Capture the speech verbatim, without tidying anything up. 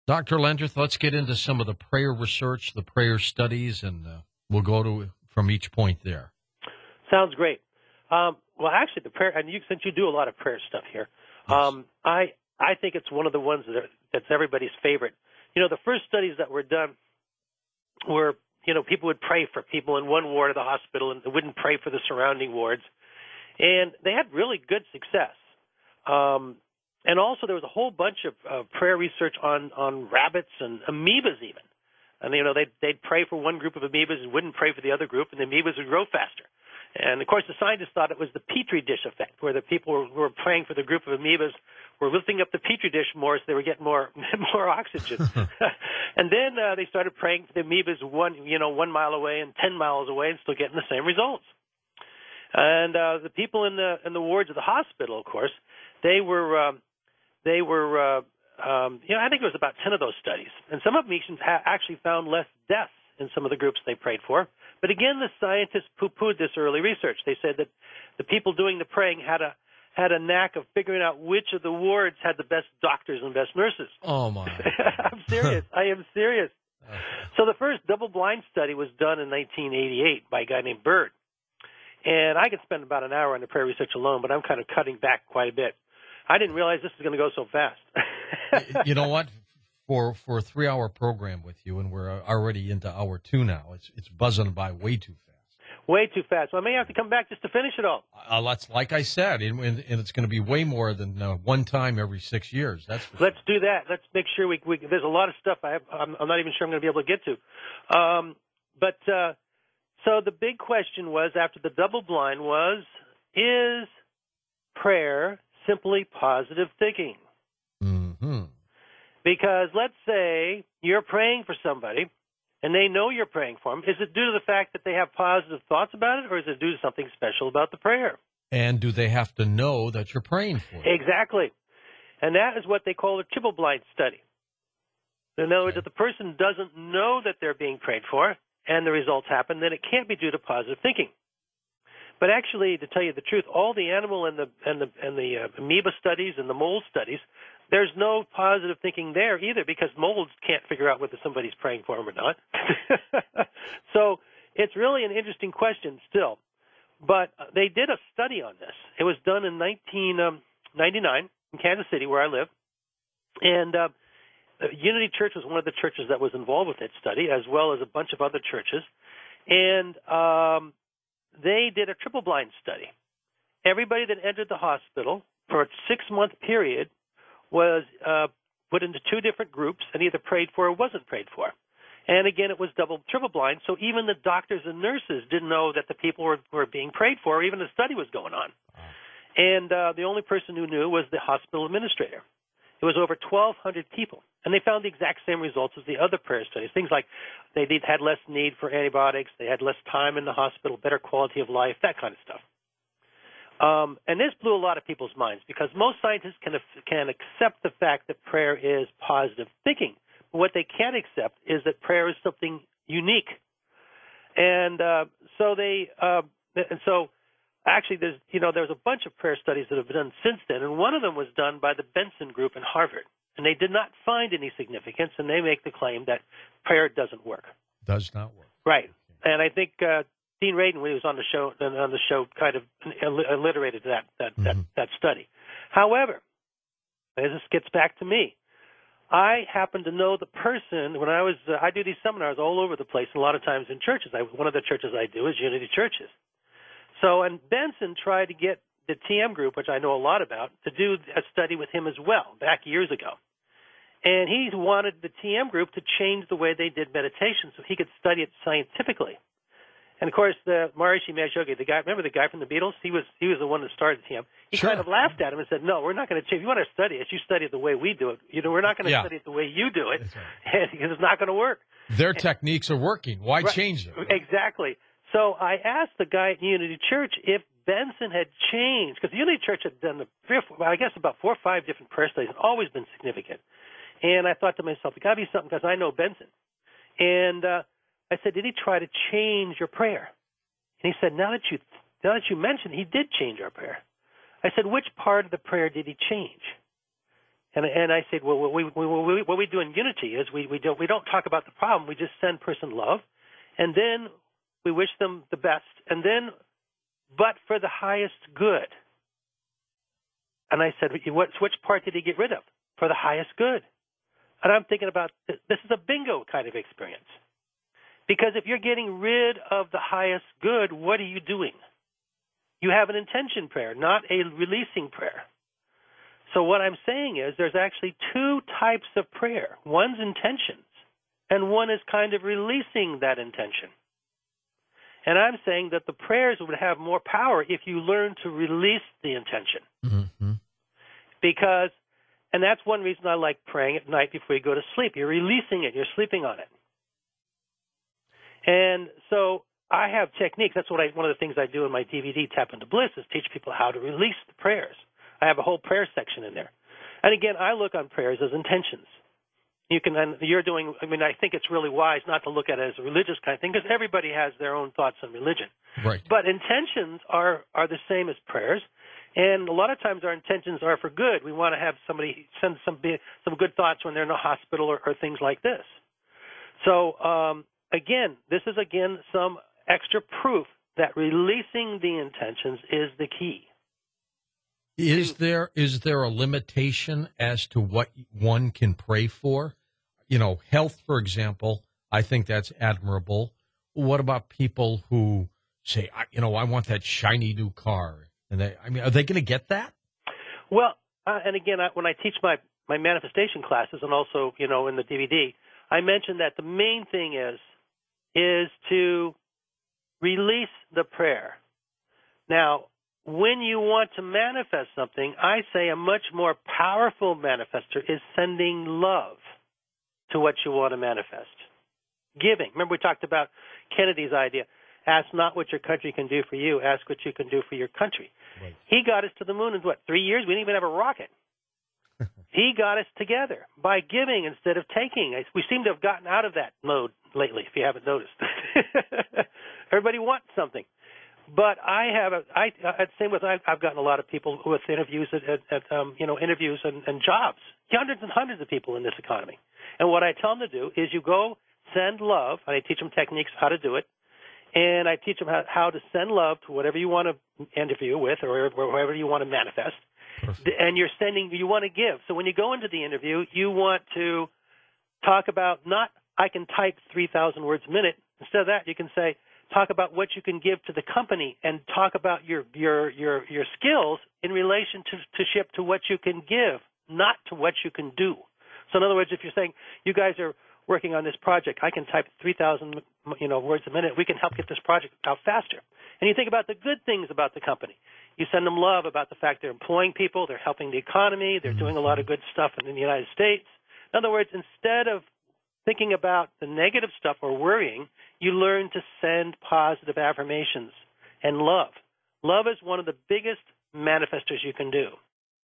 Doctor Lendrith, let's get into some of the prayer research, the prayer studies, and uh, we'll go to from each point there. Sounds great. Um, well, actually, the prayer, and you, since you do a lot of prayer stuff here, Yes. um, I I think it's one of the ones that are, that's everybody's favorite. You know, the first studies that were done were, you know, people would pray for people in one ward of the hospital, and they wouldn't pray for the surrounding wards, and they had really good success. Um, and also, there was a whole bunch of uh, prayer research on on rabbits and amoebas, even. And, you know, they'd, they'd pray for one group of amoebas and wouldn't pray for the other group, and the amoebas would grow faster. And, of course, the scientists thought it was the Petri dish effect, where the people who were, were praying for the group of amoebas were lifting up the Petri dish more so they were getting more more oxygen. And then uh, they started praying for the amoebas one, you know, one mile away and ten miles away and still getting the same results. And uh, the people in the in the wards of the hospital, of course, they were um, they were uh, um, you know I think it was about ten of those studies, and some of them ha- actually found less deaths in some of the groups they prayed for. But again, the scientists poo-pooed this early research. They said that the people doing the praying had a had a knack of figuring out which of the wards had the best doctors and best nurses. Oh, my. I'm serious. I am serious. Okay. So the first double-blind study was done in nineteen eighty-eight by a guy named Bird. And I could spend about an hour on the prayer research alone, but I'm kind of cutting back quite a bit. I didn't realize this was going to go so fast. You know what? For for a three-hour program with you, and we're already into hour two now, it's it's buzzing by way too fast. Way too fast. So I may have to come back just to finish it all. Uh, that's like I said, and, and it's going to be way more than uh, one time every six years. That's for Let's sure. do that. Let's make sure we, we there's a lot of stuff I have, I'm, I'm not even sure I'm going to be able to get to. Um, but uh, so the big question was, after the double blind, was, is prayer simply positive thinking? Mm-hmm. Because let's say you're praying for somebody, and they know you're praying for them. Is it due to the fact that they have positive thoughts about it, or is it due to something special about the prayer? And do they have to know that you're praying for them? Exactly. And that is what they call a triple-blind study. In other words, if the person doesn't know that they're being prayed for and the results happen, then it can't be due to positive thinking. But actually, to tell you the truth, all the animal and the and the and the uh, amoeba studies and the mold studies, there's no positive thinking there either, because molds can't figure out whether somebody's praying for them or not. So it's really an interesting question still. But they did a study on this. It was done in nineteen ninety-nine in Kansas City, where I live. And uh, Unity Church was one of the churches that was involved with that study, as well as a bunch of other churches. And um, they did a triple-blind study. Everybody that entered the hospital for a six-month period was uh, put into two different groups and either prayed for or wasn't prayed for. And again, it was double, triple blind, so even the doctors and nurses didn't know that the people were, were being prayed for, or even the study was going on. Wow. And uh, the only person who knew was the hospital administrator. It was over twelve hundred people, and they found the exact same results as the other prayer studies. Things like they did, had less need for antibiotics, they had less time in the hospital, better quality of life, that kind of stuff. Um, and this blew a lot of people's minds, because most scientists can can accept the fact that prayer is positive thinking. But what they can't accept is that prayer is something unique. And uh, so they, uh, and so actually, there's you know there's a bunch of prayer studies that have been done since then, and one of them was done by the Benson Group in Harvard, and they did not find any significance, and they make the claim that prayer doesn't work. Does not work. Right, and I think. Uh, Dean Radin, when he was on the show, on the show, kind of alliterated that that, mm-hmm. that that study. However, as this gets back to me, I happen to know the person. When I was, uh, I do these seminars all over the place, and a lot of times in churches. I, one of the churches I do is Unity Churches. So, and Benson tried to get the T M group, which I know a lot about, to do a study with him as well back years ago. And he wanted the T M group to change the way they did meditation so he could study it scientifically. And of course, the Maharishi Mahesh Yogi, the guy, remember the guy from the Beatles? He was he was the one that started T M. He sure. kind of laughed at him and said, "No, we're not going to change. If you want to study it, you study it the way we do it. You know, we're not going to yeah. study it the way you do it, right. because it's not going to work." Their and, techniques are working. Why right, change them? Exactly. So I asked the guy at Unity Church if Benson had changed, because the Unity Church had done, the three or four, I guess, about four or five different prayer studies, and always been significant. And I thought to myself, "It got to be something," because I know Benson. And uh, I said, "Did he try to change your prayer?" And he said, now that you now that you mentioned, he did change our prayer. I said, which part of the prayer did he change? And and I said, well, what we, we, what we do in Unity is we, we don't we don't talk about the problem. We just send person love, and then we wish them the best, and then, but for the highest good. And I said, what, which part did he get rid of? For the highest good. And I'm thinking about this, this is a bingo kind of experience, because if you're getting rid of the highest good, what are you doing? You have an intention prayer, not a releasing prayer. So what I'm saying is there's actually two types of prayer. One's intentions, and one is kind of releasing that intention. And I'm saying that the prayers would have more power if you learn to release the intention. Mm-hmm. Because, and that's one reason I like praying at night before you go to sleep. You're releasing it. You're sleeping on it. And so I have techniques. That's what I, one of the things I do in my D V D, Tap into Bliss, is teach people how to release the prayers. I have a whole prayer section in there. And again, I look on prayers as intentions. You can, and you're doing, I mean, I think it's really wise not to look at it as a religious kind of thing, because everybody has their own thoughts on religion. Right. But intentions are, are the same as prayers. And a lot of times our intentions are for good. We want to have somebody send some some good thoughts when they're in a hospital or, or things like this. So, um, again, this is, again, some extra proof that releasing the intentions is the key. Is there is there a limitation as to what one can pray for? You know, health, for example, I think that's admirable. What about people who say, you know, I want that shiny new car? And they, I mean, are they going to get that? Well, uh, and again, I, when I teach my, my manifestation classes, and also, you know, in the D V D, I mention that the main thing is is to release the prayer. Now, when you want to manifest something, I say a much more powerful manifester is sending love to what you want to manifest. Giving. Remember we talked about Kennedy's idea. Ask not what your country can do for you. Ask what you can do for your country. Right. He got us to the moon in, what, three years? We didn't even have a rocket. He got us together by giving instead of taking. We seem to have gotten out of that mode lately, if you haven't noticed. Everybody wants something. But I have a, I, uh, same with, I've, I've gotten a lot of people with interviews at, at, at um, you know, interviews and, and jobs, hundreds and hundreds of people in this economy. And what I tell them to do is you go send love, and I teach them techniques how to do it, and I teach them how, how to send love to whatever you want to interview with or wherever you want to manifest. Perfect. And you're sending, you want to give. So when you go into the interview, you want to talk about not, I can type three thousand words a minute. Instead of that, you can say, talk about what you can give to the company, and talk about your your your, your skills in relation to, to ship to what you can give, not to what you can do. So in other words, if you're saying you guys are working on this project, I can type three thousand you know words a minute. We can help get this project out faster. And you think about the good things about the company. You send them love about the fact they're employing people, they're helping the economy, they're doing a lot of good stuff in the United States. In other words, instead of thinking about the negative stuff or worrying, you learn to send positive affirmations and love. Love is one of the biggest manifestors you can do.